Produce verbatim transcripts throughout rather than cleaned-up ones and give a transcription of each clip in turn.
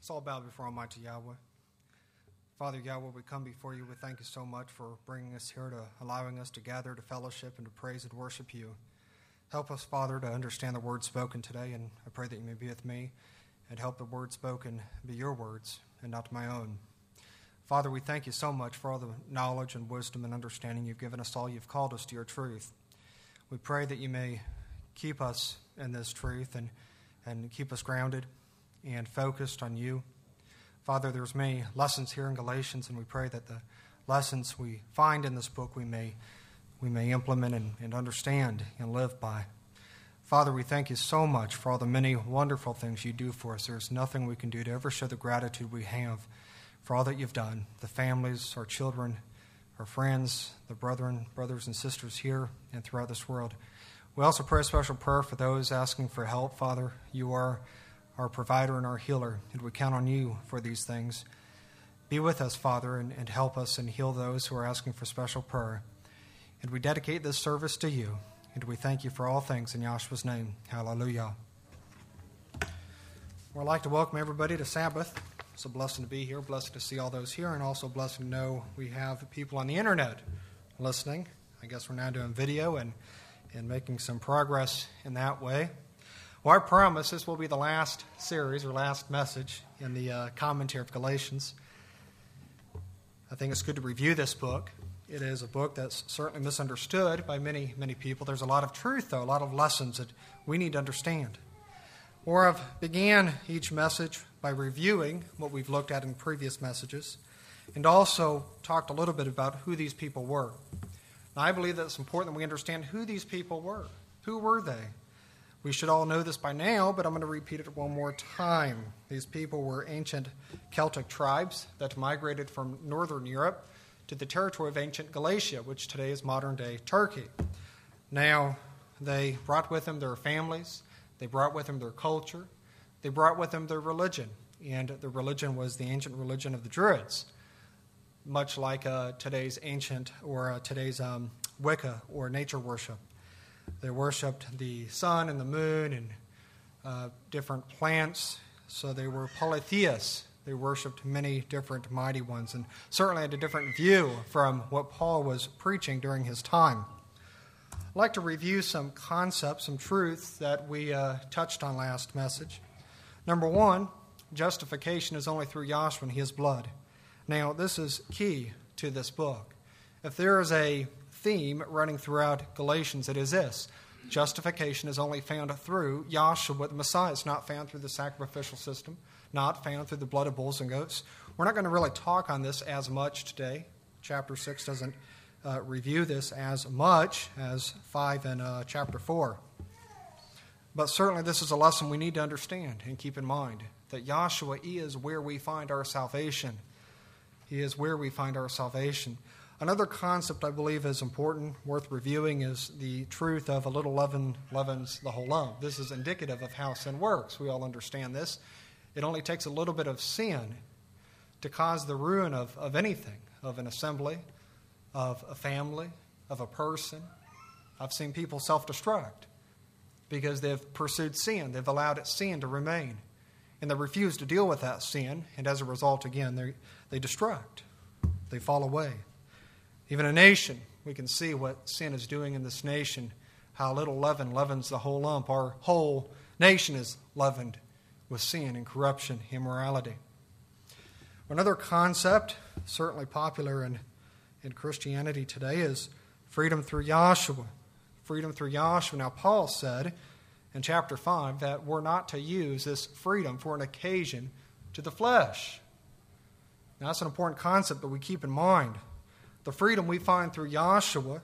Let's all bow before Almighty Yahweh. Father Yahweh, we come before you. We thank you so much for bringing us here, to allowing us to gather to fellowship and to praise and worship you. Help us, Father, to understand the word spoken today, and I pray that you may be with me and help the word spoken be your words and not my own. Father, we thank you so much for all the knowledge and wisdom and understanding you've given us all. You've called us to your truth. We pray that you may keep us in this truth and, and keep us grounded and focused on you. Father, there's many lessons here in Galatians, and we pray that the lessons we find in this book we may we may implement and, and understand and live by. Father, we thank you so much for all the many wonderful things you do for us. There's nothing we can do to ever show the gratitude we have for all that you've done, the families, our children, our friends, the brethren, brothers and sisters here and throughout this world. We also pray a special prayer for those asking for help. Father, you are our provider and our healer, and we count on you for these things. Be with us, Father, and, and help us and heal those who are asking for special prayer. And we dedicate this service to you, and we thank you for all things in Yahshua's name. Hallelujah. Well, I'd like to welcome everybody to Sabbath. It's a blessing to be here, blessed to see all those here, and also blessed to know we have people on the internet listening. I guess we're now doing video and, and making some progress in that way. Well, I promise this will be the last series or last message in the uh, commentary of Galatians. I think it's good to review this book. It is a book that's certainly misunderstood by many, many people. There's a lot of truth, though, a lot of lessons that we need to understand. Or I've began each message by reviewing what we've looked at in previous messages and also talked a little bit about who these people were. Now, I believe that it's important that we understand who these people were. Who were they? We should all know this by now, but I'm going to repeat it one more time. These people were ancient Celtic tribes that migrated from northern Europe to the territory of ancient Galatia, which today is modern-day Turkey. Now, they brought with them their families. They brought with them their culture. They brought with them their religion, and the religion was the ancient religion of the Druids, much like uh, today's ancient or uh, today's um, Wicca or nature worship. They worshipped the sun and the moon and uh, different plants, so they were polytheists. They worshipped many different mighty ones and certainly had a different view from what Paul was preaching during his time. I'd like to review some concepts, some truths that we uh, touched on last message. Number one, justification is only through Yahshua and his blood. Now, this is key to this book. If there is a theme running throughout Galatians, it is this: justification is only found through Yahshua the Messiah. It's not found through the sacrificial system, not found through the blood of bulls and goats. We're not going to really talk on this as much today. Chapter six doesn't uh, review this as much as five and uh, chapter four. But certainly this is a lesson we need to understand and keep in mind, that Yahshua is where we find our salvation. He is where we find our salvation. Another concept I believe is important, worth reviewing, is the truth of a little leaven leavens the whole lump. This is indicative of how sin works. We all understand this. It only takes a little bit of sin to cause the ruin of, of anything, of an assembly, of a family, of a person. I've seen people self-destruct because they've pursued sin. They've allowed sin to remain. And they refuse to deal with that sin. And as a result, again, they, they destruct. They fall away. Even a nation, we can see what sin is doing in this nation, how little leaven leavens the whole lump. Our whole nation is leavened with sin and corruption, immorality. Another concept, certainly popular in, in Christianity today, is freedom through Yahshua. Freedom through Yahshua. Now, Paul said in chapter five that we're not to use this freedom for an occasion to the flesh. Now, that's an important concept that we keep in mind. The freedom we find through Yahshua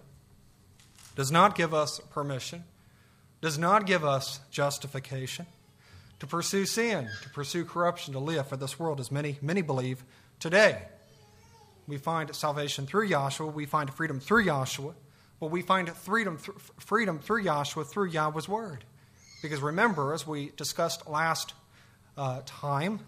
does not give us permission, does not give us justification to pursue sin, to pursue corruption, to live for this world, as many, many believe today. We find salvation through Yahshua, we find freedom through Yahshua, but we find freedom, th- freedom through Yahshua through Yahweh's Word. Because remember, as we discussed last uh, time,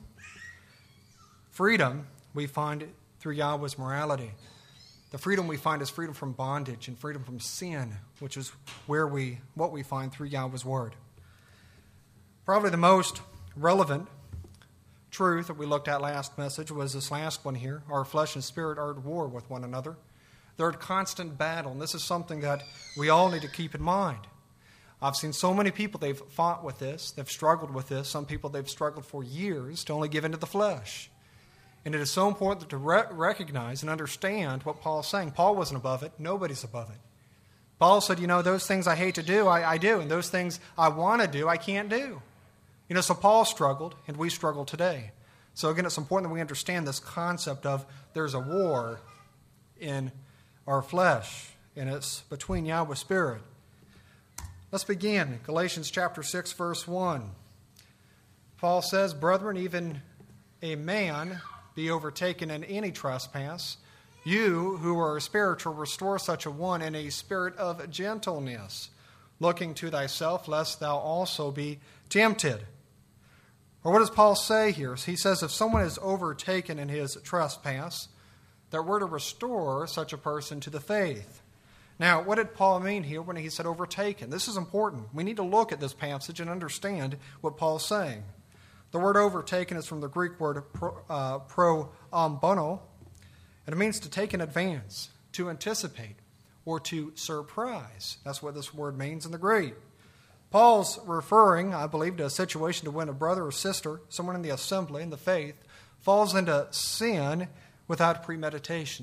freedom we find through Yahweh's morality. The freedom we find is freedom from bondage and freedom from sin, which is where we what we find through Yahweh's Word. Probably the most relevant truth that we looked at last message was this last one here. Our flesh and spirit are at war with one another. They're at constant battle, and this is something that we all need to keep in mind. I've seen so many people, they've fought with this, they've struggled with this. Some people, they've struggled for years to only give in to the flesh. And it is so important to re- recognize and understand what Paul's saying. Paul wasn't above it. Nobody's above it. Paul said, you know, those things I hate to do, I, I do. And those things I want to do, I can't do. You know, so Paul struggled, and we struggle today. So again, it's important that we understand this concept of there's a war in our flesh, and it's between Yahweh's Spirit. Let's begin. Galatians chapter six, verse one. Paul says, brethren, even a man be overtaken in any trespass, you who are spiritual, restore such a one in a spirit of gentleness, looking to thyself, lest thou also be tempted. Or what does Paul say here? He says if someone is overtaken in his trespass, that we're to restore such a person to the faith. Now, what did Paul mean here when he said overtaken? This is important. We need to look at this passage and understand what Paul's saying. The word overtaken is from the Greek word pro, uh, pro ambono, and it means to take in advance, to anticipate, or to surprise. That's what this word means in the Greek. Paul's referring, I believe, to a situation to when a brother or sister, someone in the assembly, in the faith, falls into sin without premeditation,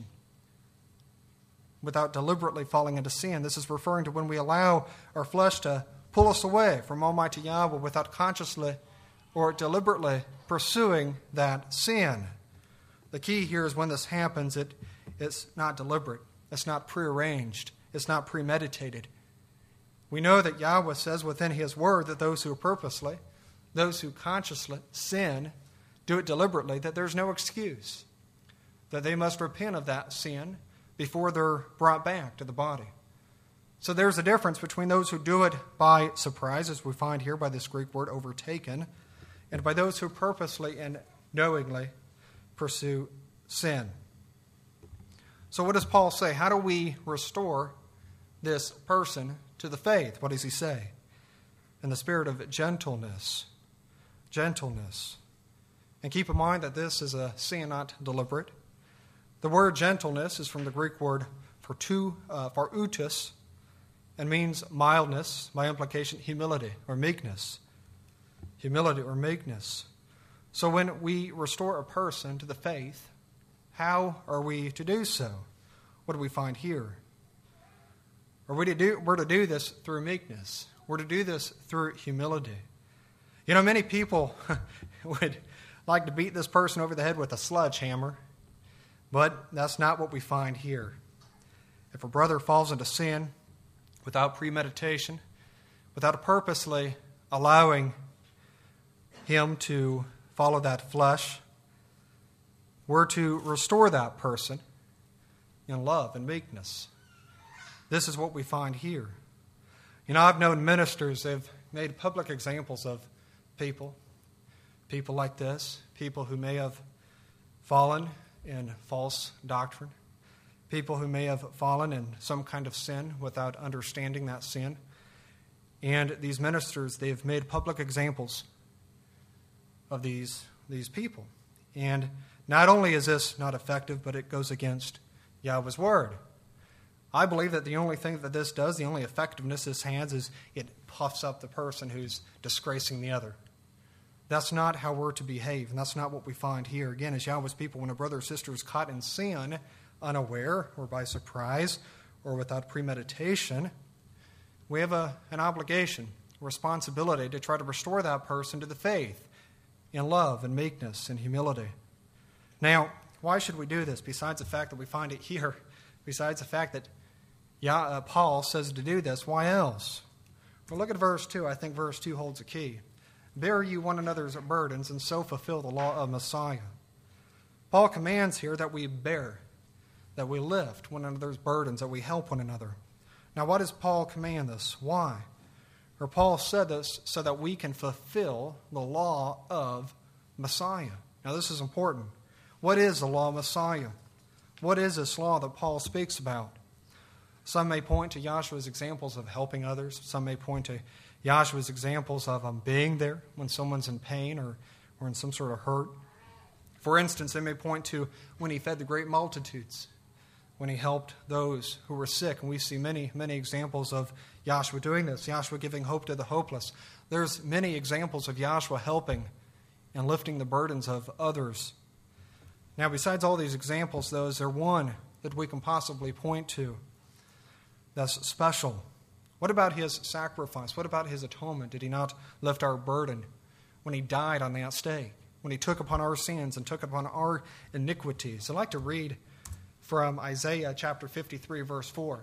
without deliberately falling into sin. This is referring to when we allow our flesh to pull us away from Almighty Yahweh without consciously or deliberately pursuing that sin. The key here is when this happens, it, it's not deliberate. It's not prearranged. It's not premeditated. We know that Yahweh says within His Word that those who purposely, those who consciously sin, do it deliberately, that there's no excuse, that they must repent of that sin before they're brought back to the body. So there's a difference between those who do it by surprise, as we find here by this Greek word overtaken, and by those who purposely and knowingly pursue sin. So what does Paul say? How do we restore this person to the faith? What does he say? In the spirit of gentleness. Gentleness. And keep in mind that this is a sin not deliberate. The word gentleness is from the Greek word for two, uh, for utus, and means mildness, by implication humility or meekness. Humility or meekness. So when we restore a person to the faith, how are we to do so? What do we find here? Are we to do, we're to do this through meekness. We're to do this through humility. You know, many people would like to beat this person over the head with a sledgehammer, but that's not what we find here. If a brother falls into sin without premeditation, without purposely allowing him to follow that flesh, we're to restore that person in love and meekness. This is what we find here. You know, I've known ministers, they've made public examples of people, people like this, people who may have fallen in false doctrine, people who may have fallen in some kind of sin without understanding that sin. And these ministers, they've made public examples of these, these people. And not only is this not effective, but it goes against Yahweh's Word. I believe that the only thing that this does, the only effectiveness this has, is it puffs up the person who's disgracing the other. That's not how we're to behave, and that's not what we find here. Again, as Yahweh's people, when a brother or sister is caught in sin, unaware or by surprise or without premeditation, we have a, an obligation, a responsibility to try to restore that person to the faith in love and meekness and humility. Now, why should we do this besides the fact that we find it here, besides the fact that Yah, uh, Paul says to do this? Why else? Well, look at verse two. I think verse two holds a key. Bear you one another's burdens and so fulfill the law of Messiah. Paul commands here that we bear, that we lift one another's burdens, that we help one another. Now, why does Paul command this? Why? Or Paul said this so that we can fulfill the law of Messiah. Now, this is important. What is the law of Messiah? What is this law that Paul speaks about? Some may point to Yahshua's examples of helping others. Some may point to Yahshua's examples of um, being there when someone's in pain or, or in some sort of hurt. For instance, they may point to when he fed the great multitudes, when he helped those who were sick. And we see many, many examples of Yahshua doing this, Yahshua giving hope to the hopeless. There's many examples of Yahshua helping and lifting the burdens of others. Now, besides all these examples, though, is there one that we can possibly point to that's special? What about his sacrifice? What about his atonement? Did he not lift our burden when he died on that stake, when he took upon our sins and took upon our iniquities? I'd like to read from Isaiah chapter fifty-three, verse four.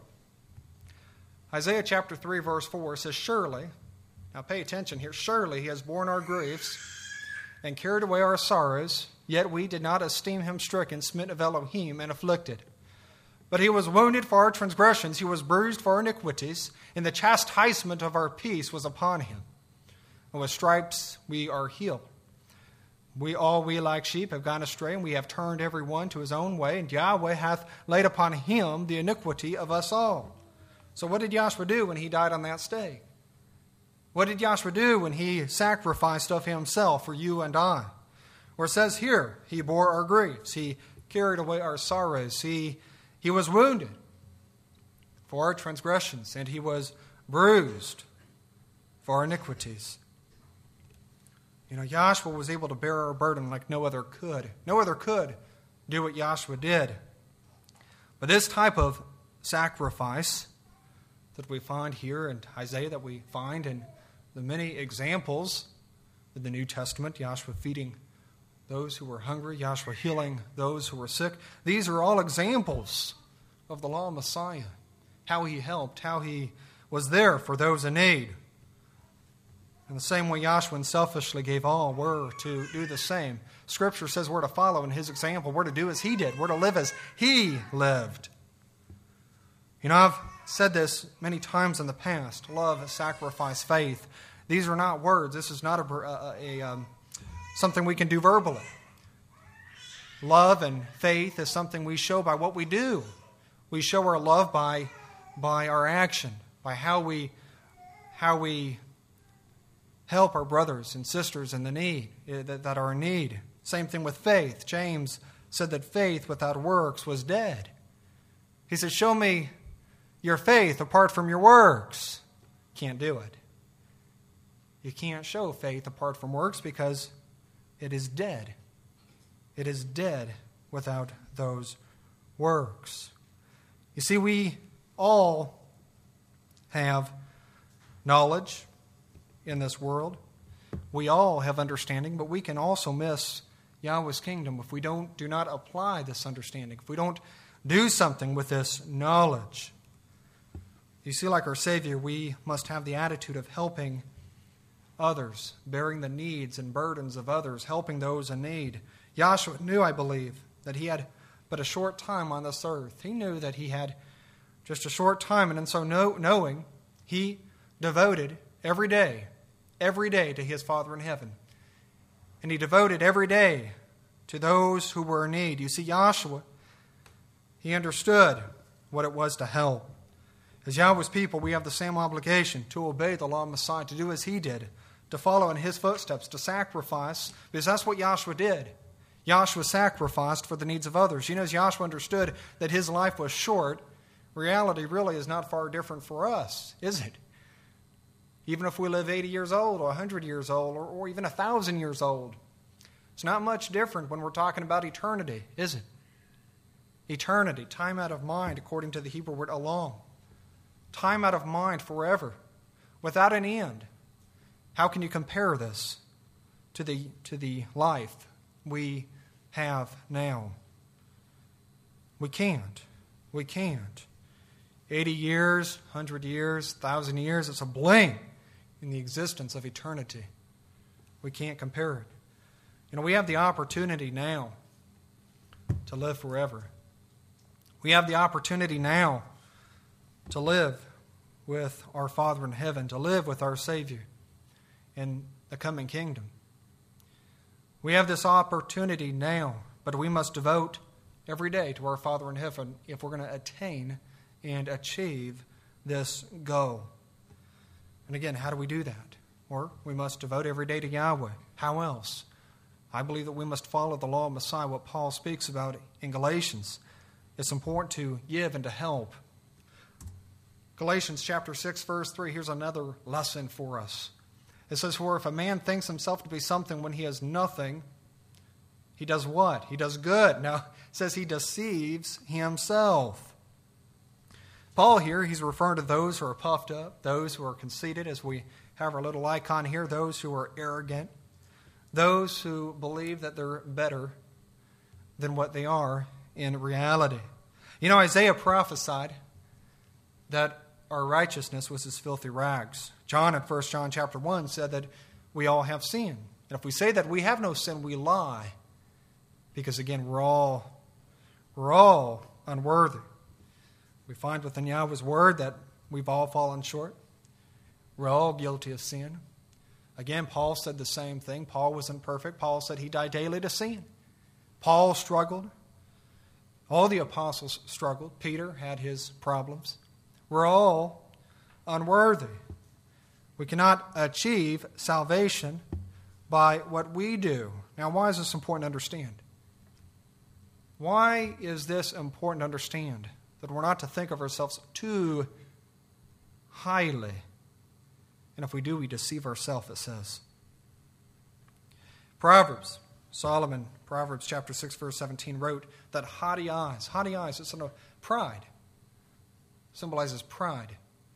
Isaiah chapter three, verse four says, "Surely," now pay attention here, "surely he has borne our griefs and carried away our sorrows, yet we did not esteem him stricken, smitten of Elohim, and afflicted. But he was wounded for our transgressions, he was bruised for our iniquities, and the chastisement of our peace was upon him. And with stripes we are healed. We all, we like sheep, have gone astray, and we have turned every one to his own way, and Yahweh hath laid upon him the iniquity of us all." So what did Yahshua do when he died on that stake? What did Yahshua do when he sacrificed of himself for you and I? Where it says here, he bore our griefs, he carried away our sorrows, he, he was wounded for our transgressions, and he was bruised for our iniquities. You know, Yahshua was able to bear our burden like no other could. No other could do what Yahshua did. But this type of sacrifice that we find here in Isaiah, that we find in the many examples in the New Testament, Yahshua feeding those who were hungry, Yahshua healing those who were sick, these are all examples of the law of Messiah, how he helped, how he was there for those in need. In the same way Yahshua unselfishly gave all, we're to do the same. Scripture says we're to follow in his example. We're to do as he did. We're to live as he lived. You know, I've said this many times in the past. Love, sacrifice, faith. These are not words. This is not a, a, a um, something we can do verbally. Love and faith is something we show by what we do. We show our love by, by our action, by how we, how we help our brothers and sisters in the need, that, that are in need. Same thing with faith. James said that faith without works was dead. He said, show me your faith apart from your works. Can't do it. You can't show faith apart from works because it is dead. It is dead without those works. You see, we all have knowledge in this world. We all have understanding, but we can also miss Yahweh's kingdom if we don't do not apply this understanding, if we don't do something with this knowledge. You see, like our Savior, we must have the attitude of helping others, bearing the needs and burdens of others, helping those in need. Yahshua knew, I believe, that he had but a short time on this earth. He knew that he had just a short time, and in so know, knowing, he devoted every day, every day to his Father in heaven. And he devoted every day to those who were in need. You see, Yahshua, he understood what it was to help. As Yahweh's people, we have the same obligation to obey the law of Messiah, to do as he did, to follow in his footsteps, to sacrifice, because that's what Yahshua did. Yahshua sacrificed for the needs of others. You know, as Yahshua understood that his life was short, reality really is not far different for us, is it? Even if we live eighty years old or one hundred years old or, or even one thousand years old, it's not much different when we're talking about eternity, is it? Eternity, time out of mind, according to the Hebrew word along. Time out of mind forever, without an end. How can you compare this to the, to the life we have now? We can't. We can't. eighty years, one hundred years, one thousand years, it's a blink in the existence of eternity. We can't compare it. You know, we have the opportunity now to live forever. We have the opportunity now to live with our Father in heaven, to live with our Savior in the coming kingdom. We have this opportunity now, but we must devote every day to our Father in heaven if we're going to attain and achieve this goal. And again, how do we do that? Or we must devote every day to Yahweh. How else? I believe that we must follow the law of Messiah, what Paul speaks about in Galatians. It's important to give and to help. Galatians chapter six, verse three, here's another lesson for us. It says, for if a man thinks himself to be something when he has nothing, he does what? He does good. Now, it says he deceives himself. Paul here, he's referring to those who are puffed up, those who are conceited, as we have our little icon here, those who are arrogant, those who believe that they're better than what they are in reality. You know, Isaiah prophesied that our righteousness was as filthy rags. John in First John chapter one said that we all have sin. And if we say that we have no sin, we lie. Because again, we're all, we're all unworthy. We find within Yahweh's word that we've all fallen short. We're all guilty of sin. Again, Paul said the same thing. Paul wasn't perfect. Paul said he died daily to sin. Paul struggled. All the apostles struggled. Peter had his problems. We're all unworthy. We cannot achieve salvation by what we do. Now, why is this important to understand? Why is this important to understand? That we're not to think of ourselves too highly. And if we do, we deceive ourselves, it says. Proverbs, Solomon, Proverbs chapter six, verse seventeen, wrote that haughty eyes, haughty eyes, it's a pride, symbolizes pride,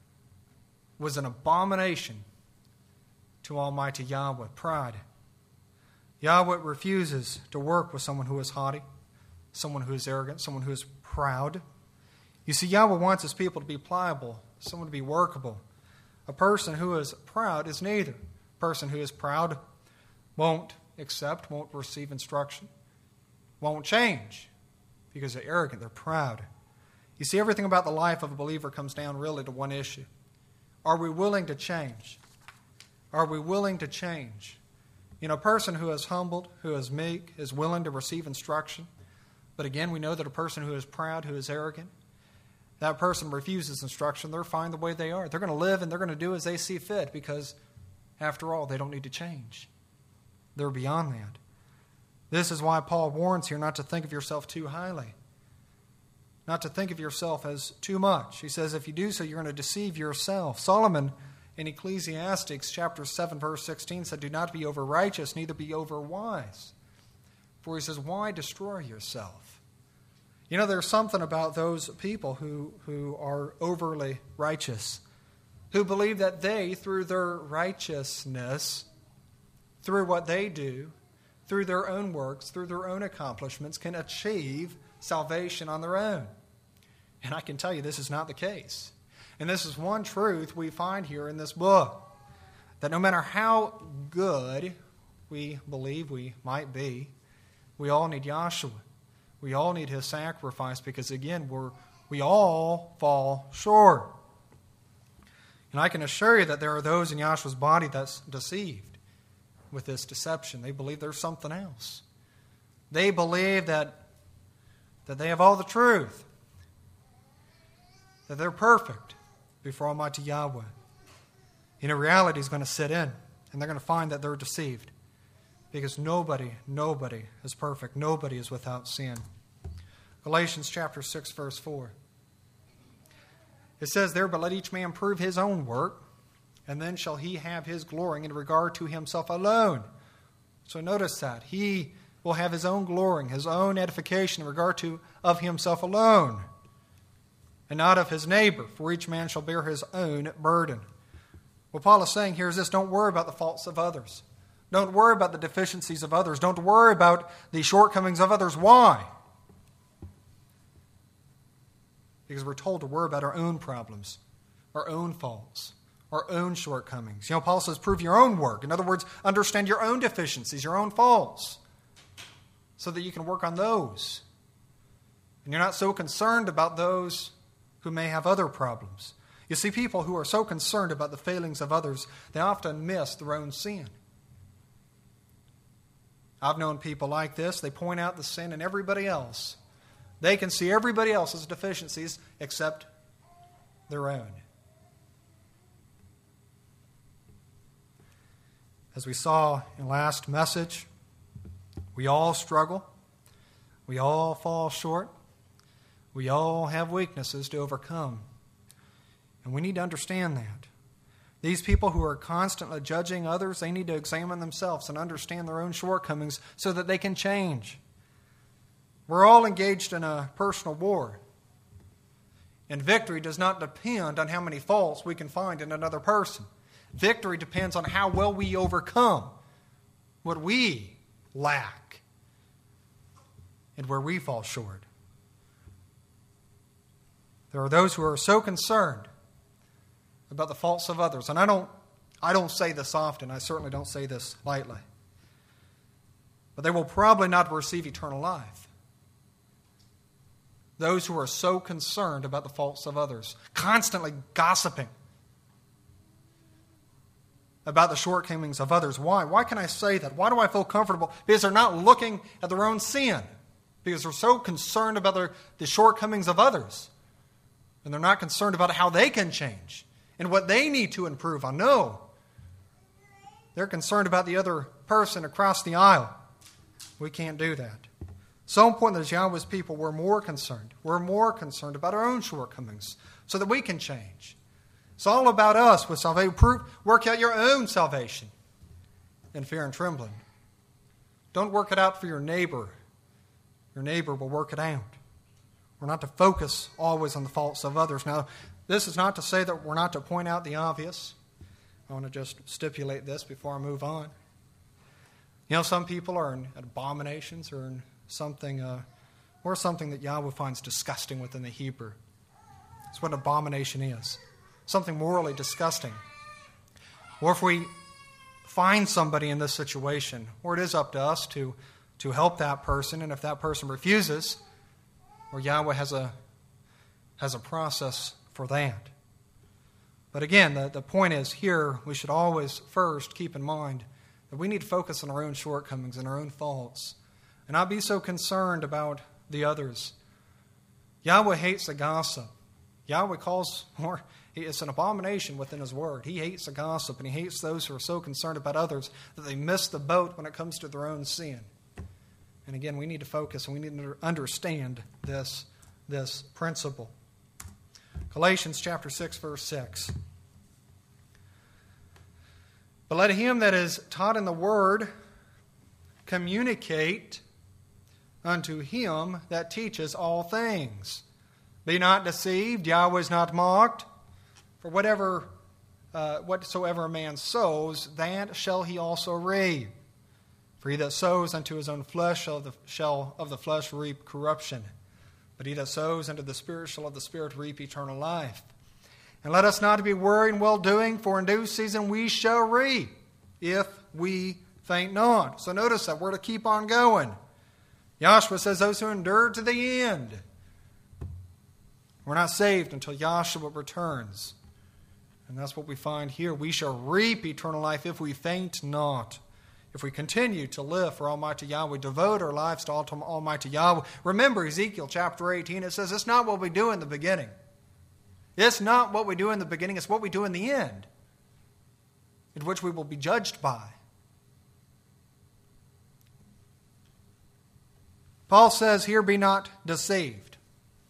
was an abomination to Almighty Yahweh. Pride. Yahweh refuses to work with someone who is haughty, someone who is arrogant, someone who is proud. You see, Yahweh wants his people to be pliable, someone to be workable. A person who is proud is neither. A person who is proud won't accept, won't receive instruction, won't change, because they're arrogant, they're proud. You see, everything about the life of a believer comes down really to one issue. Are we willing to change? Are we willing to change? You know, a person who is humbled, who is meek, is willing to receive instruction. But again, we know that a person who is proud, who is arrogant, that person refuses instruction. They're fine the way they are. They're going to live and they're going to do as they see fit because, after all, they don't need to change. They're beyond that. This is why Paul warns here not to think of yourself too highly, not to think of yourself as too much. He says if you do so, you're going to deceive yourself. Solomon in Ecclesiastes chapter seven, verse sixteen said, do not be over righteous, neither be over wise. For he says, why destroy yourself? You know, there's something about those people who, who are overly righteous, who believe that they, through their righteousness, through what they do, through their own works, through their own accomplishments, can achieve salvation on their own. And I can tell you this is not the case. And this is one truth we find here in this book, that no matter how good we believe we might be, we all need Yahshua. We all need his sacrifice because, again, we're, we all fall short. And I can assure you that there are those in Yahshua's body that's deceived with this deception. They believe there's something else. They believe that, that they have all the truth, that they're perfect before Almighty Yahweh. You know, reality is going to sit in, and they're going to find that they're deceived. Because nobody, nobody is perfect. Nobody is without sin. Galatians chapter six, verse four. It says there, but let each man prove his own work, and then shall he have his glorying in regard to himself alone. So notice that. He will have his own glorying, his own edification in regard to of himself alone, and not of his neighbor, for each man shall bear his own burden. What Paul is saying here is this: don't worry about the faults of others. Don't worry about the deficiencies of others. Don't worry about the shortcomings of others. Why? Because we're told to worry about our own problems, our own faults, our own shortcomings. You know, Paul says, prove your own work. In other words, understand your own deficiencies, your own faults, so that you can work on those. And you're not so concerned about those who may have other problems. You see, people who are so concerned about the failings of others, they often miss their own sin. I've known people like this. They point out the sin in everybody else. They can see everybody else's deficiencies except their own. As we saw in last message, We all struggle. We all fall short. We all have weaknesses to overcome. And we need to understand that. These people who are constantly judging others, they need to examine themselves and understand their own shortcomings so that they can change. We're all engaged in a personal war. And victory does not depend on how many faults we can find in another person. Victory depends on how well we overcome what we lack and where we fall short. There are those who are so concerned about the faults of others. And I don't, I don't say this often. I certainly don't say this lightly. But they will probably not receive eternal life. Those who are so concerned about the faults of others, constantly gossiping about the shortcomings of others. Why? Why can I say that? Why do I feel comfortable? Because they're not looking at their own sin. Because they're so concerned about their, the shortcomings of others. And they're not concerned about how they can change and what they need to improve on. No. They're concerned about the other person across the aisle. We can't do that. So important that Yahweh's people were more concerned. We're more concerned about our own shortcomings so that we can change. It's all about us with salvation. Work out your own salvation in fear and trembling. Don't work it out for your neighbor. Your neighbor will work it out. We're not to focus always on the faults of others. Now, this is not to say that we're not to point out the obvious. I want to just stipulate this before I move on. You know, some people are in abominations or in something, uh, or something that Yahweh finds disgusting within the Hebrew. That's what an abomination is. Something morally disgusting. Or if we find somebody in this situation, or it is up to us to, to help that person, and if that person refuses, or Yahweh has a has a process for that. But again, the, the point is here, we should always first keep in mind that we need to focus on our own shortcomings and our own faults, and not be so concerned about the others. Yahweh hates the gossip. Yahweh calls, or it's an abomination within His Word. He hates the gossip, and He hates those who are so concerned about others that they miss the boat when it comes to their own sin. And again, we need to focus and we need to understand this, this principle. Galatians chapter six, verse six. But let him that is taught in the word communicate unto him that teaches all things. Be not deceived, Yahweh is not mocked. For whatever, uh, whatsoever a man sows, that shall he also reap. For he that sows unto his own flesh shall, the, shall of the flesh reap corruption. But he that sows unto the Spirit shall of the Spirit reap eternal life. And let us not be weary in well-doing, for in due season we shall reap, if we faint not. So notice that we're to keep on going. Joshua says those who endure to the end. We're not saved until Joshua returns. And that's what we find here. We shall reap eternal life if we faint not. If we continue to live for Almighty Yahweh, devote our lives to Almighty Yahweh. Remember Ezekiel chapter eighteen, it says it's not what we do in the beginning. It's not what we do in the beginning, it's what we do in the end, in which we will be judged by. Paul says here, be not deceived.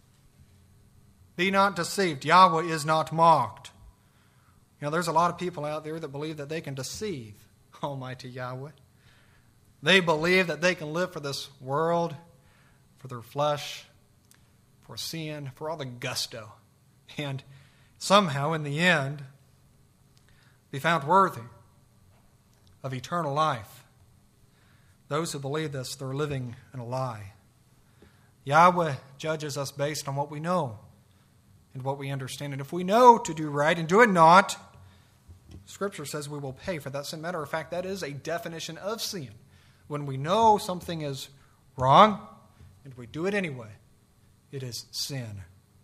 Be not deceived. Yahweh is not mocked. You know, there's a lot of people out there that believe that they can deceive Almighty Yahweh. They believe that they can live for this world, for their flesh, for sin, for all the gusto, and somehow in the end be found worthy of eternal life. Those who believe this, they're living in a lie. Yahweh judges us based on what we know and what we understand. And if we know to do right and do it not, Scripture says we will pay for that sin. Matter of fact, that is a definition of sin. When we know something is wrong and we do it anyway, it is sin.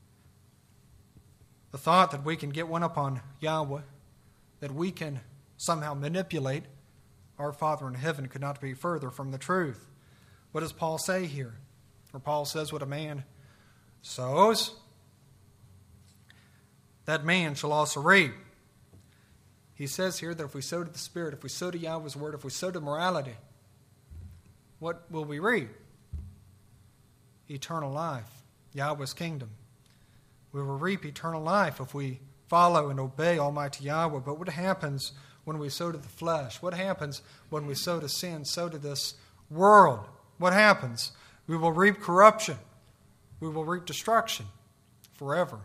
The thought that we can get one upon Yahweh, that we can somehow manipulate our Father in heaven, could not be further from the truth. What does Paul say here? Or Paul says what a man sows, that man shall also reap. He says here that if we sow to the Spirit, if we sow to Yahweh's word, if we sow to morality, what will we reap? Eternal life, Yahweh's kingdom. We will reap eternal life if we follow and obey Almighty Yahweh. But what happens when we sow to the flesh? What happens when we sow to sin, sow to this world? What happens? We will reap corruption. We will reap destruction forever.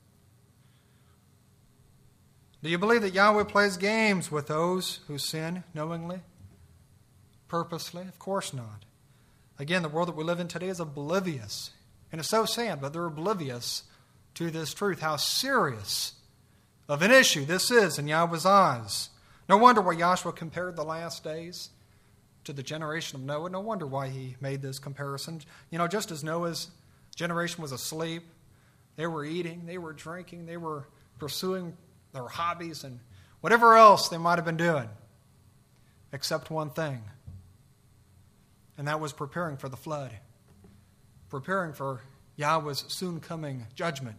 Do you believe that Yahweh plays games with those who sin knowingly, purposely? Of course not. Again, the world that we live in today is oblivious. And it's so sad, but they're oblivious to this truth, how serious of an issue this is in Yahweh's eyes. No wonder why Joshua compared the last days to the generation of Noah. No wonder why he made this comparison. You know, just as Noah's generation was asleep, they were eating, they were drinking, they were pursuing their hobbies and whatever else they might have been doing, except one thing. And that was preparing for the flood, preparing for Yahweh's soon coming judgment.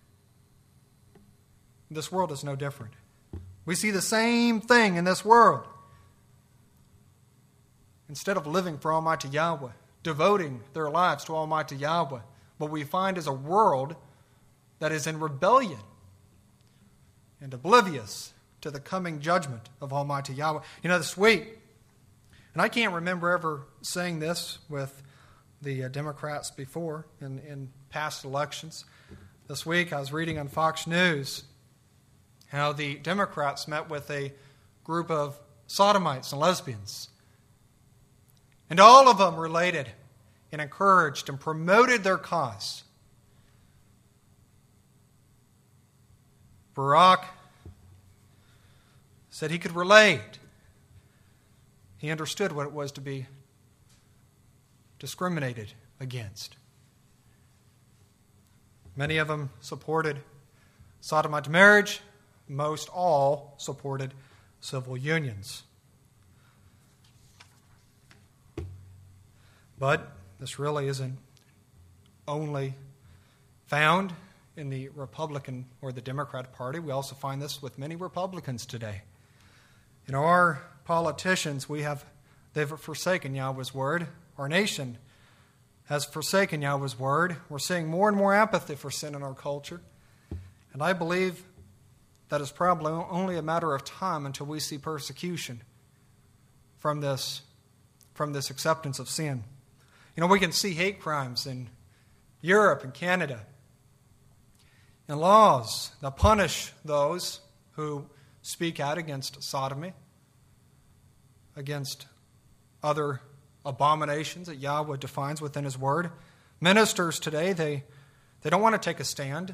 This world is no different. We see the same thing in this world. Instead of living for Almighty Yahweh, devoting their lives to Almighty Yahweh, what we find is a world that is in rebellion and oblivious to the coming judgment of Almighty Yahweh. You know, this week, and I can't remember ever saying this with the uh, Democrats before in, in past elections. This week I was reading on Fox News how the Democrats met with a group of sodomites and lesbians. And all of them related and encouraged and promoted their cause. Barack said he could relate. He understood what it was to be discriminated against. Many of them supported sodomite marriage. Most all supported civil unions. But this really isn't only found in the Republican or the Democrat Party. We also find this with many Republicans today. You know, our politicians, we have they've forsaken Yahweh's word. Our nation has forsaken Yahweh's word. We're seeing more and more apathy for sin in our culture. And I believe that is probably only a matter of time until we see persecution from this, from this acceptance of sin. You know, we can see hate crimes in Europe and Canada, and laws that punish those who speak out against sodomy, against other abominations that Yahweh defines within His Word. Ministers today, they, they don't want to take a stand.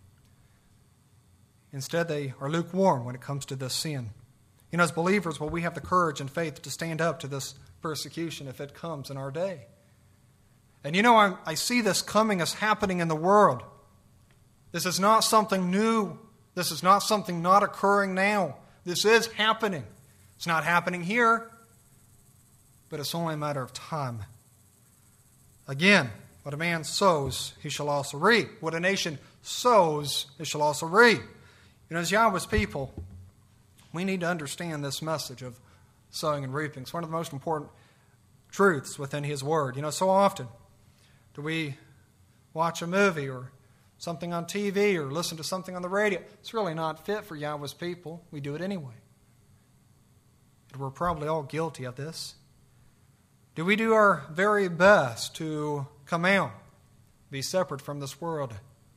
Instead, they are lukewarm when it comes to this sin. You know, as believers, well, we have the courage and faith to stand up to this persecution if it comes in our day. And you know, I, I see this coming as happening in the world. This is not something new. This is not something not occurring now. This is happening. It's not happening here, but it's only a matter of time. Again, what a man sows, he shall also reap. What a nation sows, it shall also reap. You know, as Yahweh's people, we need to understand this message of sowing and reaping. It's one of the most important truths within His Word. You know, so often do we watch a movie or something on T V or listen to something on the radio. It's really not fit for Yahweh's people. We do it anyway. And we're probably all guilty of this. Do we do our very best to come out, be separate from this world?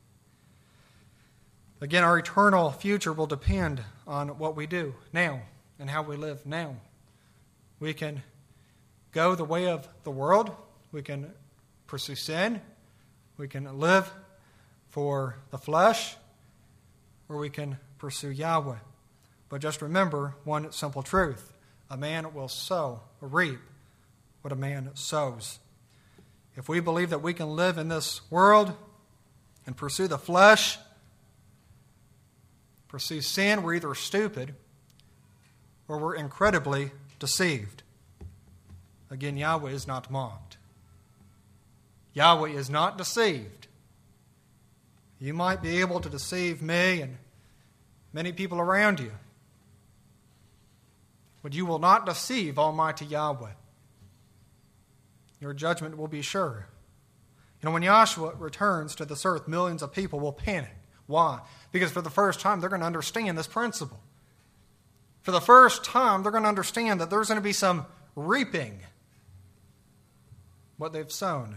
Again, our eternal future will depend on what we do now and how we live now. We can go the way of the world. We can pursue sin. We can live for the flesh, or we can pursue Yahweh. But just remember one simple truth. A man will sow or reap what a man sows. If we believe that we can live in this world and pursue the flesh, pursue sin, we're either stupid or we're incredibly deceived. Again, Yahweh is not mocked. Yahweh is not deceived. You might be able to deceive me and many people around you, but you will not deceive Almighty Yahweh. your judgment will be sure. You know, when Yahshua returns to this earth, millions of people will panic. Why? Because for the first time, they're going to understand this principle. For the first time, they're going to understand that there's going to be some reaping what they've sown.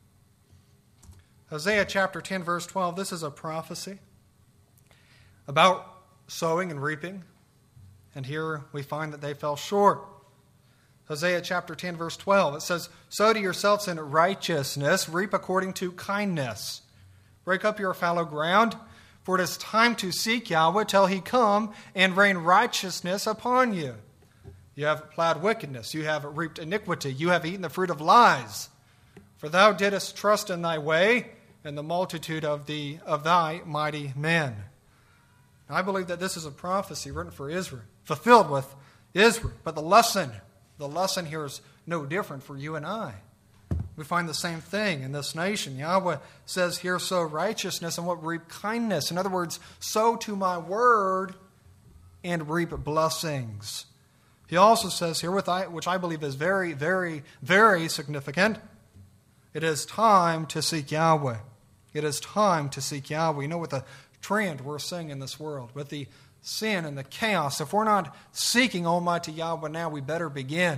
Hosea chapter ten, verse twelve, this is a prophecy about sowing and reaping. And here we find that they fell short. Hosea chapter ten, verse twelve, it says, "Sow to yourselves in righteousness, reap according to kindness. Break up your fallow ground, for it is time to seek Yahweh till he come and rain righteousness upon you. You have plowed wickedness, you have reaped iniquity, you have eaten the fruit of lies. For thou didst trust in thy way, and the multitude of the of thy mighty men." Now, I believe that this is a prophecy written for Israel, fulfilled with Israel. But the lesson, the lesson here is no different for you and I. We find the same thing in this nation. Yahweh says here, sow righteousness and what reap kindness. In other words, sow to my word and reap blessings. He also says here, which I believe is very, very, very significant, it is time to seek Yahweh. It is time to seek Yahweh. You know, with the trend we're seeing in this world, with the sin and the chaos, if we're not seeking Almighty Yahweh now, we better begin.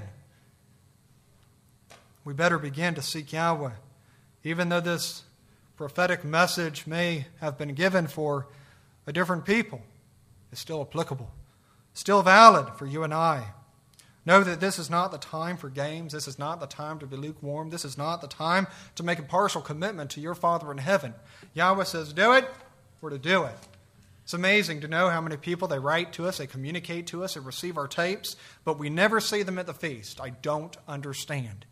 We better begin to seek Yahweh. Even though this prophetic message may have been given for a different people, it's still applicable, still valid for you and I. Know that this is not the time for games. This is not the time to be lukewarm. This is not the time to make a partial commitment to your Father in heaven. Yahweh says, do it, we're to do it. It's amazing to know how many people, they write to us, they communicate to us, they receive our tapes, but we never see them at the feast. I don't understand.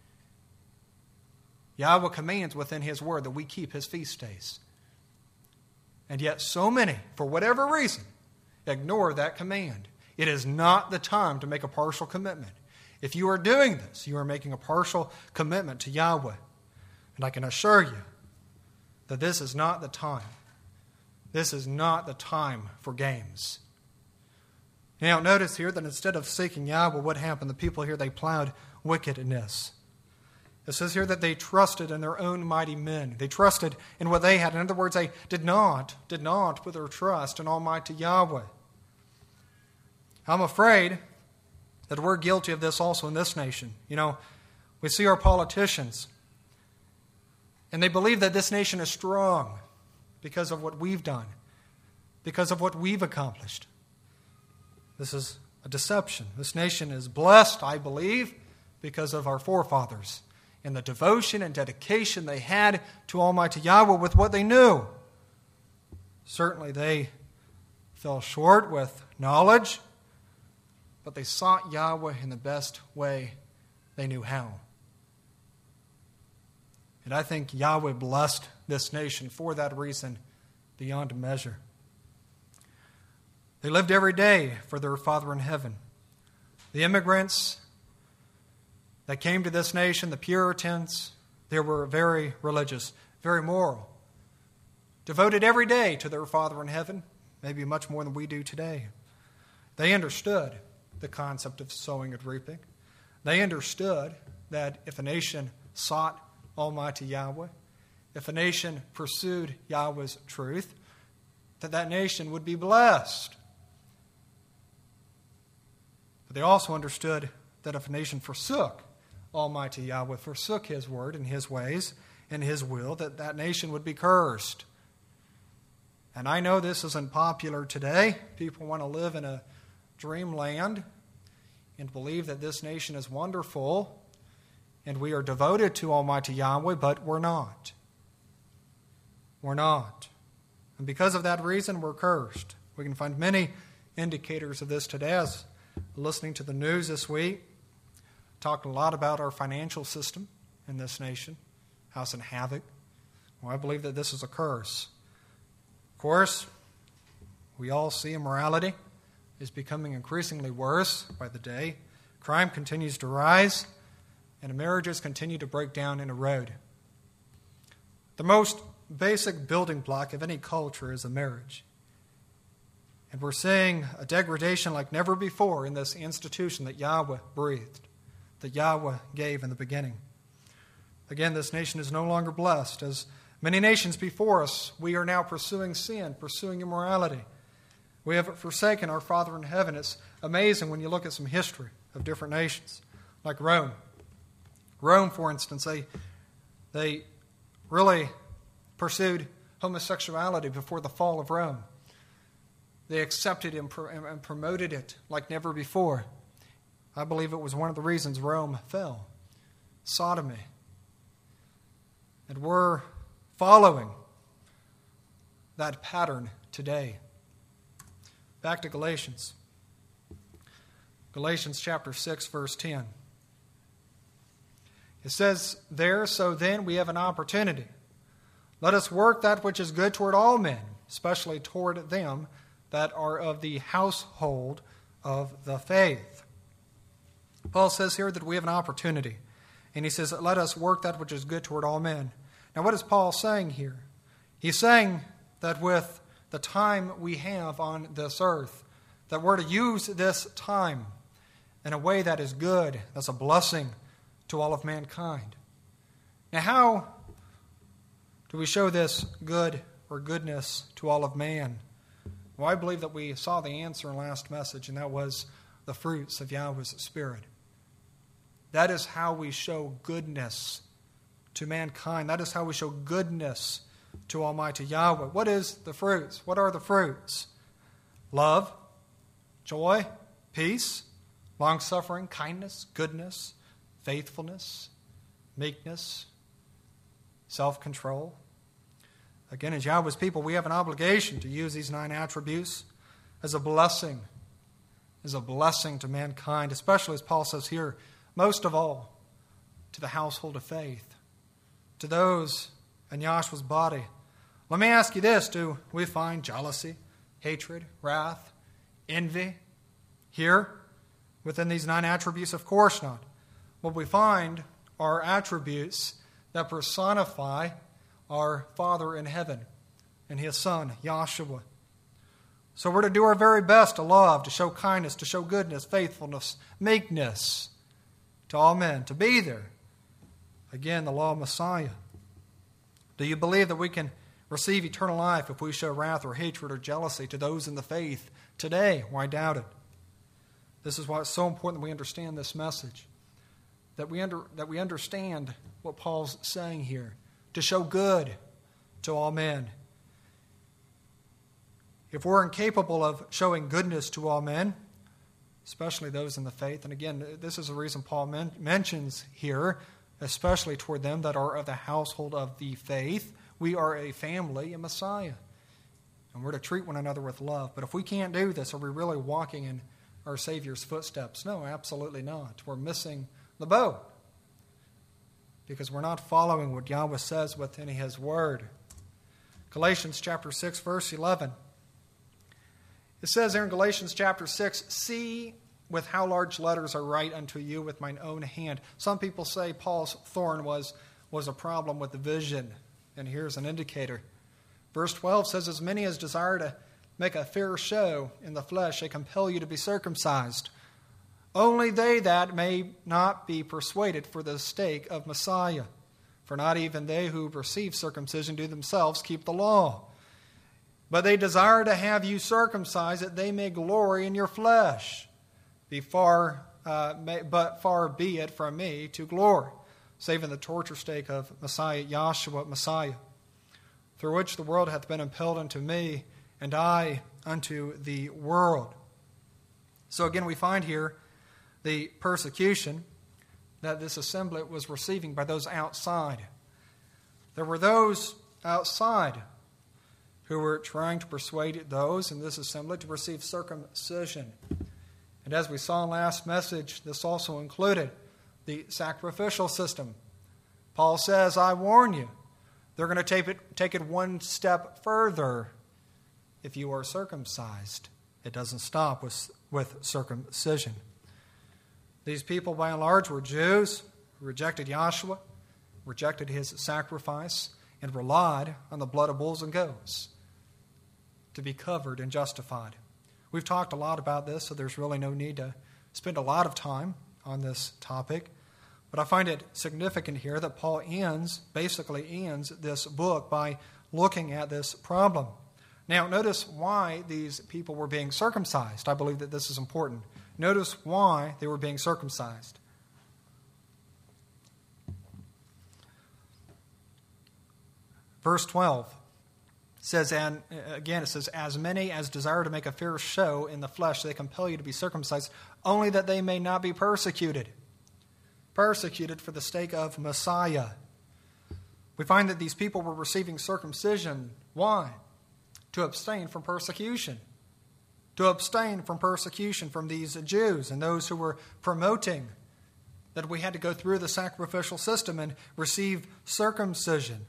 Yahweh commands within His Word that we keep His feast days. And yet so many, for whatever reason, ignore that command. It is not the time to make a partial commitment. If you are doing this, you are making a partial commitment to Yahweh. And I can assure you that this is not the time. This is not the time for games. Now, notice here that instead of seeking Yahweh, what happened? The people here, they plowed wickedness. It says here that they trusted in their own mighty men. They trusted in what they had. In other words, they did not, did not put their trust in Almighty Yahweh. I'm afraid that we're guilty of this also in this nation. You know, we see our politicians, and they believe that this nation is strong because of what we've done, because of what we've accomplished. This is a deception. This nation is blessed, I believe, because of our forefathers and the devotion and dedication they had to Almighty Yahweh with what they knew. Certainly they fell short with knowledge, but they sought Yahweh in the best way they knew how. And I think Yahweh blessed this nation for that reason beyond measure. They lived every day for their Father in heaven. The immigrants that came to this nation, the Puritans, they were very religious, very moral, devoted every day to their Father in heaven, maybe much more than we do today. They understood the concept of sowing and reaping. They understood that if a nation sought Almighty Yahweh, if a nation pursued Yahweh's truth, that that nation would be blessed. But they also understood that if a nation forsook Almighty Yahweh, forsook His word and His ways and His will, that that nation would be cursed. And I know this isn't popular today. People want to live in a dreamland and believe that this nation is wonderful and we are devoted to Almighty Yahweh, but we're not. We're not. And because of that reason, we're cursed. We can find many indicators of this today. As listening to the news this week, talked a lot about our financial system in this nation, how it's in havoc. Well, I believe that this is a curse. Of course, we all see immorality is becoming increasingly worse by the day. Crime continues to rise, and marriages continue to break down and erode. The most basic building block of any culture is a marriage. And we're seeing a degradation like never before in this institution that Yahweh breathed, that Yahweh gave in the beginning. Again, this nation is no longer blessed. As many nations before us, we are now pursuing sin, pursuing immorality. We have forsaken our Father in heaven. It's amazing when you look at some history of different nations, like Rome. Rome, for instance, they, they really pursued homosexuality before the fall of Rome. They accepted and, pro- and promoted it like never before. I believe it was one of the reasons Rome fell. Sodomy. And we're following that pattern today. Back to Galatians. Galatians chapter six, verse ten. It says there, so then we have an opportunity. Let us work that which is good toward all men, especially toward them that are of the household of the faith. Paul says here that we have an opportunity. And he says, let us work that which is good toward all men. Now what is Paul saying here? He's saying that with the time we have on this earth, that we're to use this time in a way that is good, that's a blessing to all of mankind. Now how do we show this good or goodness to all of man? Well, I believe that we saw the answer in last message, and that was the fruits of Yahweh's Spirit. That is how we show goodness to mankind. That is how we show goodness to Almighty Yahweh. What is the fruits? What are the fruits? Love, joy, peace, long-suffering, kindness, goodness, faithfulness, meekness, self-control. Again, as Yahweh's people, we have an obligation to use these nine attributes as a blessing, as a blessing to mankind, especially as Paul says here, most of all, to the household of faith, to those in Yahshua's body. Let me ask you this, do we find jealousy, hatred, wrath, envy here within these nine attributes? Of course not. What we find are attributes that personify our Father in heaven and His Son, Yahshua. So we're to do our very best to love, to show kindness, to show goodness, faithfulness, meekness to all men, to be there. Again, the law of Messiah. Do you believe that we can receive eternal life if we show wrath or hatred or jealousy to those in the faith today? Why doubt it? This is why it's so important that we understand this message, that we under, that we understand what Paul's saying here, to show good to all men. If we're incapable of showing goodness to all men, especially those in the faith, and again, this is the reason Paul men- mentions here, especially toward them that are of the household of the faith, we are a family in Messiah. And we're to treat one another with love. But if we can't do this, are we really walking in our Savior's footsteps? No, absolutely not. We're missing the boat, because we're not following what Yahweh says within His Word. Galatians chapter six, verse eleven. It says there in Galatians chapter six, see with how large letters I write unto you with mine own hand. Some people say Paul's thorn was, was a problem with the vision. And here's an indicator. Verse twelve says, as many as desire to make a fair show in the flesh, they compel you to be circumcised. Only they that may not be persuaded for the sake of Messiah. For not even they who receive circumcision do themselves keep the law. But they desire to have you circumcised, that they may glory in your flesh. Be far, uh, may, but far be it from me to glory, save in the torture stake of Messiah, Yahshua, Messiah, through which the world hath been impelled unto me, and I unto the world. So again, we find here the persecution that this assembly was receiving by those outside. There were those outside who were trying to persuade those in this assembly to receive circumcision. And as we saw in last message, this also included the sacrificial system. Paul says, I warn you, they're going to take it, take it one step further if you are circumcised. It doesn't stop with, with circumcision. These people, by and large, were Jews who rejected Yahshua, rejected His sacrifice, and relied on the blood of bulls and goats to be covered and justified. We've talked a lot about this, so there's really no need to spend a lot of time on this topic. But I find it significant here that Paul ends, basically ends this book by looking at this problem. Now, notice why these people were being circumcised. I believe that this is important. Notice why they were being circumcised. Verse twelve says, and again it says, as many as desire to make a fair show in the flesh, they compel you to be circumcised, only that they may not be persecuted. Persecuted for the sake of Messiah. We find that these people were receiving circumcision. Why? To abstain from persecution. To abstain from persecution from these Jews and those who were promoting that we had to go through the sacrificial system and receive circumcision.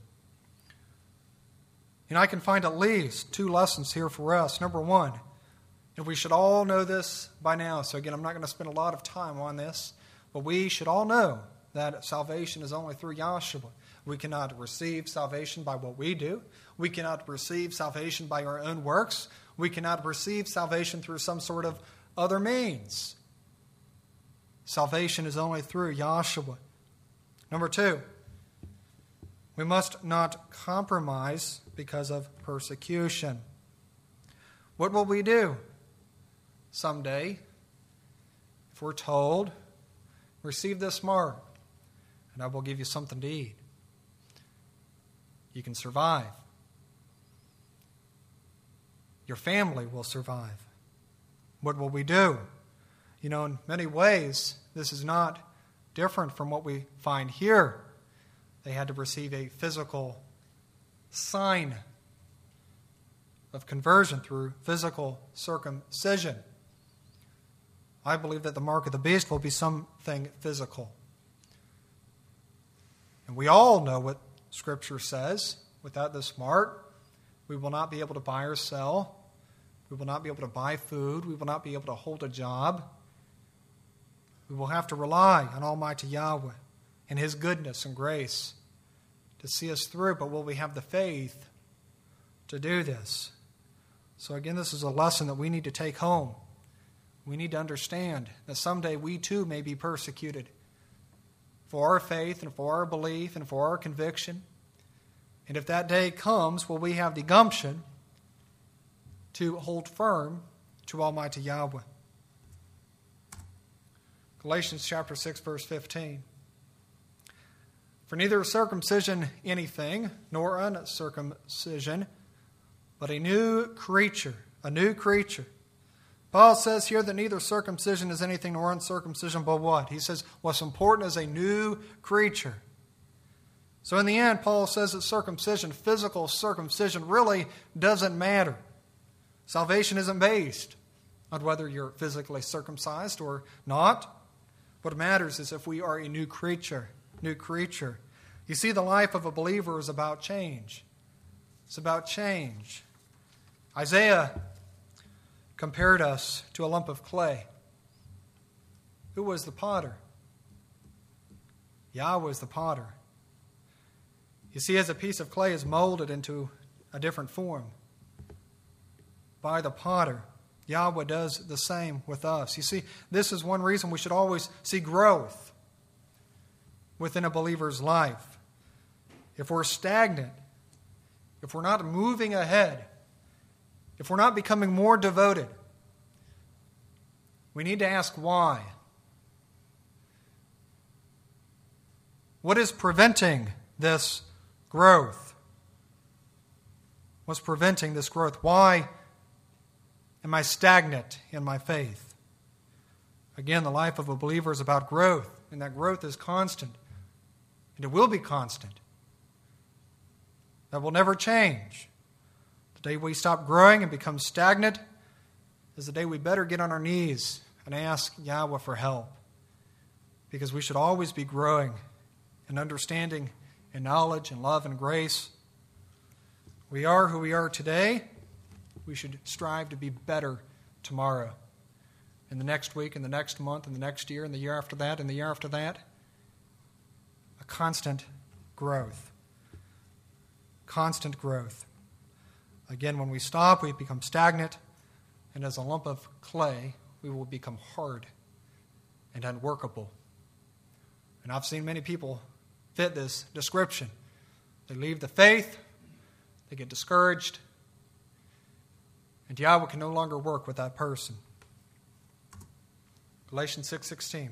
And I can find at least two lessons here for us. Number one, and we should all know this by now, so again, I'm not going to spend a lot of time on this, but we should all know that salvation is only through Yahshua. We cannot receive salvation by what we do. We cannot receive salvation by our own works. We cannot receive salvation through some sort of other means. Salvation is only through Yahshua. Number two, we must not compromise because of persecution. What will we do someday if we're told, receive this mark, and I will give you something to eat? You can survive. Your family will survive. What will we do? You know, in many ways, this is not different from what we find here. They had to receive a physical sign of conversion through physical circumcision. I believe that the mark of the beast will be something physical. And we all know what Scripture says. Without this mark, we will not be able to buy or sell. We will not be able to buy food. We will not be able to hold a job. We will have to rely on Almighty Yahweh and His goodness and grace to see us through. But will we have the faith to do this? So again, this is a lesson that we need to take home. We need to understand that someday we too may be persecuted for our faith and for our belief and for our conviction. And if that day comes, will we have the gumption to hold firm to Almighty Yahweh? Galatians chapter six, verse fifteen. For neither circumcision anything, nor uncircumcision, but a new creature, a new creature. Paul says here that neither circumcision is anything nor uncircumcision, but what? He says what's important is a new creature. So in the end, Paul says that circumcision, physical circumcision, really doesn't matter. Salvation isn't based on whether you're physically circumcised or not. What matters is if we are a new creature, new creature. You see, the life of a believer is about change. It's about change. Isaiah compared us to a lump of clay. Who was the potter? Yahweh was the potter. You see, as a piece of clay is molded into a different form by the potter, Yahweh does the same with us. You see, this is one reason we should always see growth within a believer's life. If we're stagnant, if we're not moving ahead, if we're not becoming more devoted, we need to ask why. What is preventing this growth? What's preventing this growth? Why am I stagnant in my faith? Again, the life of a believer is about growth, and that growth is constant, and it will be constant. That will never change. The day we stop growing and become stagnant is the day we better get on our knees and ask Yahweh for help, because we should always be growing in understanding and knowledge and love and grace. We are who we are today. We should strive to be better tomorrow, in the next week, in the next month, in the next year, in the year after that, in the year after that. A constant growth. Constant growth. Again, when we stop, we become stagnant, and as a lump of clay, we will become hard and unworkable. And I've seen many people fit this description. They leave the faith, they get discouraged, and Yahweh can no longer work with that person. Galatians six sixteen.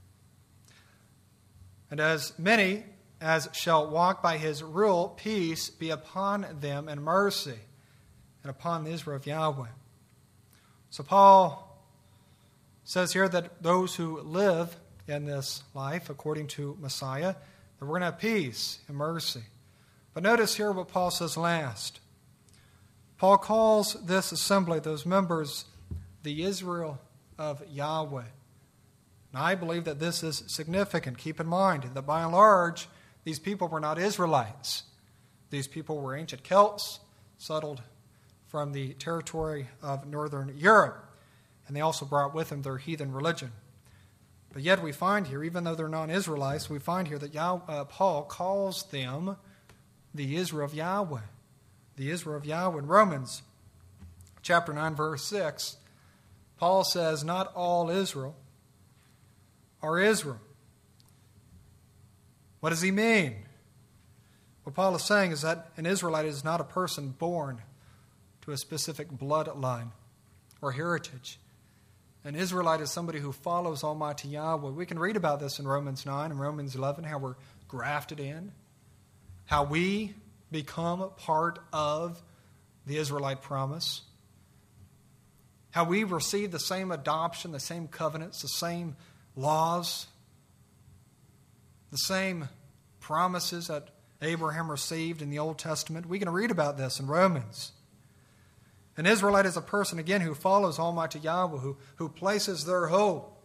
And as many as shall walk by his rule, peace be upon them and mercy, and upon the Israel of Yahweh. So Paul says here that those who live in this life according to Messiah, that we're going to have peace and mercy. But notice here what Paul says last. Paul calls this assembly, those members, the Israel of Yahweh. Now, I believe that this is significant. Keep in mind that by and large, these people were not Israelites. These people were ancient Celts, settled from the territory of northern Europe. And they also brought with them their heathen religion. But yet we find here, even though they're non-Israelites, we find here that Yah- uh, Paul calls them the Israel of Yahweh. The Israel of Yahweh. In Romans chapter nine, verse six, Paul says, not all Israel are Israel. What does he mean? What Paul is saying is that an Israelite is not a person born to a specific bloodline or heritage. An Israelite is somebody who follows Almighty Yahweh. We can read about this in Romans nine and Romans eleven, how we're grafted in, how we become part of the Israelite promise, how we receive the same adoption, the same covenants, the same laws, the same promises that Abraham received in the Old Testament. We can read about this in Romans. An Israelite is a person, again, who follows Almighty Yahweh, who, who places their hope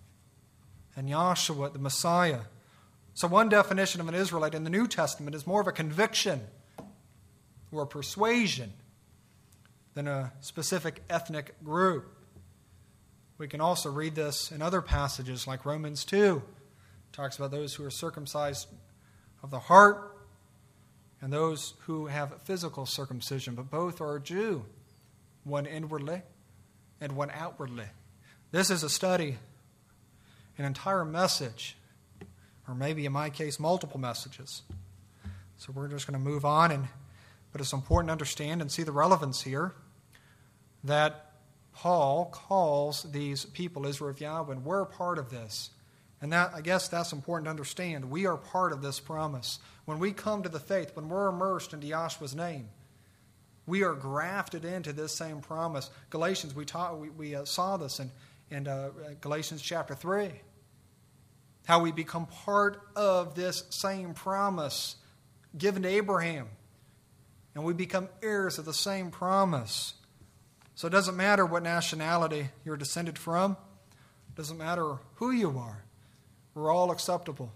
in Yahshua, the Messiah. So one definition of an Israelite in the New Testament is more of a conviction or a persuasion than a specific ethnic group. We can also read this in other passages like Romans two. It talks about those who are circumcised of the heart and those who have physical circumcision, but both are a Jew, one inwardly and one outwardly. This is a study, an entire message, or maybe in my case, multiple messages. So we're just going to move on, and but it's important to understand and see the relevance here that Paul calls these people Israel of Yahweh, and we're a part of this. And that, I guess that's important to understand. We are part of this promise. When we come to the faith, when we're immersed into Yahshua's name, we are grafted into this same promise. Galatians, we, taught, we, we uh, saw this in, in uh, Galatians chapter three. How we become part of this same promise given to Abraham. And we become heirs of the same promise. So it doesn't matter what nationality you're descended from. It doesn't matter who you are. We're all acceptable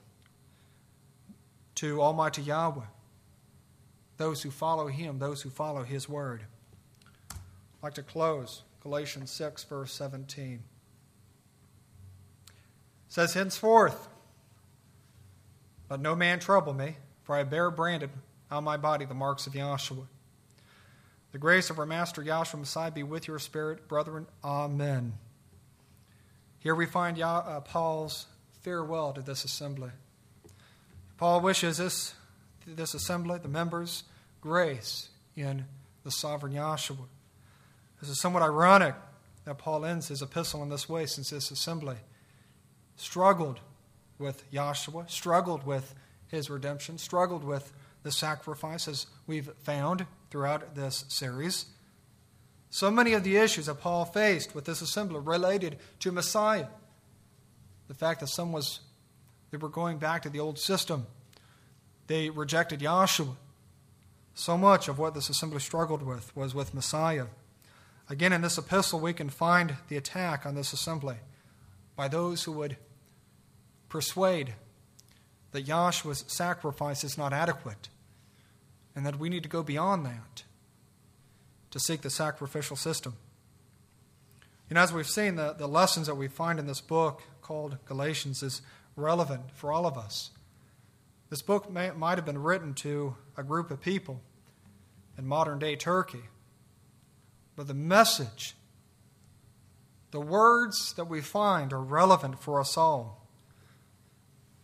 to Almighty Yahweh. Those who follow Him, those who follow His Word. I'd like to close Galatians six, verse seventeen. It says, henceforth, let no man trouble me, for I bear branded on my body the marks of Yahshua. The grace of our Master Yahshua Messiah be with your spirit, brethren. Amen. Here we find Yah, uh, Paul's farewell to this assembly. Paul wishes this, this assembly, the members, grace in the sovereign Yahshua. This is somewhat ironic that Paul ends his epistle in this way, since this assembly struggled with Yahshua, struggled with His redemption, struggled with the sacrifice, as we've found throughout this series. So many of the issues that Paul faced with this assembly related to Messiah. The fact that some was, they were going back to the old system. They rejected Yahshua. So much of what this assembly struggled with was with Messiah. Again, in this epistle, we can find the attack on this assembly by those who would persuade that Yahshua's sacrifice is not adequate and that we need to go beyond that to seek the sacrificial system. You know, as we've seen, the, the lessons that we find in this book called Galatians is relevant for all of us. This book may, might have been written to a group of people in modern-day Turkey, but the message, the words that we find are relevant for us all.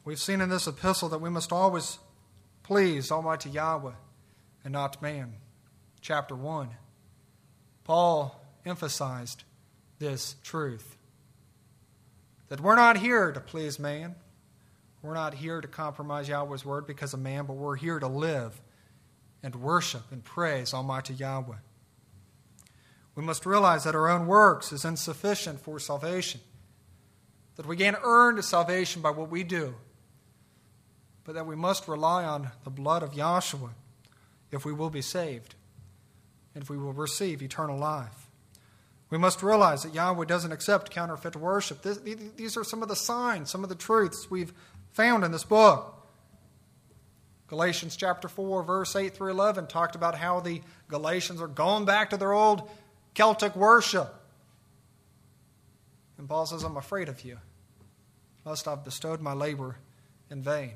We've seen in this epistle that we must always please Almighty Yahweh and not man. Chapter one, Paul emphasized this truth, that we're not here to please man. We're not here to compromise Yahweh's word because of man, but we're here to live and worship and praise Almighty Yahweh. We must realize that our own works is insufficient for salvation, that we can't earn salvation by what we do, but that we must rely on the blood of Yahshua if we will be saved and if we will receive eternal life. We must realize that Yahweh doesn't accept counterfeit worship. This, these are some of the signs, some of the truths we've found in this book. Galatians chapter four, verse eight through eleven talked about how the Galatians are going back to their old Celtic worship. And Paul says, I'm afraid of you, lest I've bestowed my labor in vain.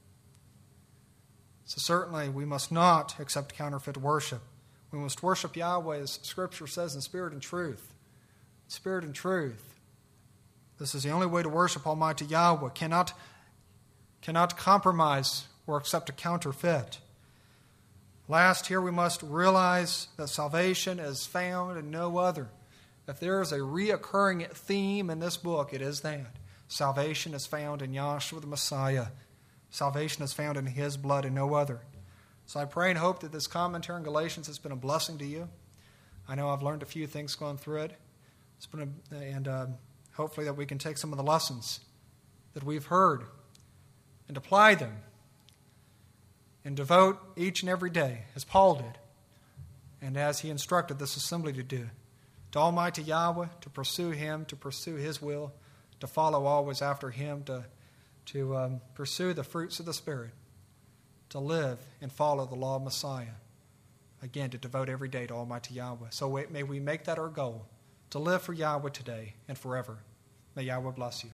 So certainly we must not accept counterfeit worship. We must worship Yahweh, as Scripture says, in spirit and truth. Spirit and truth. This is the only way to worship Almighty Yahweh. Cannot, cannot compromise or accept a counterfeit. Last, here we must realize that salvation is found in no other. If there is a reoccurring theme in this book, it is that. Salvation is found in Yahshua the Messiah. Salvation is found in His blood and no other. So I pray and hope that this commentary on Galatians has been a blessing to you. I know I've learned a few things going through it. It's been a, and uh, hopefully that we can take some of the lessons that we've heard and apply them and devote each and every day, as Paul did, and as he instructed this assembly to do, to Almighty Yahweh, to pursue Him, to pursue His will, to follow always after Him, to, to um, pursue the fruits of the Spirit, to live and follow the law of Messiah. Again, to devote every day to Almighty Yahweh. So may we make that our goal, to live for Yahweh today and forever. May Yahweh bless you.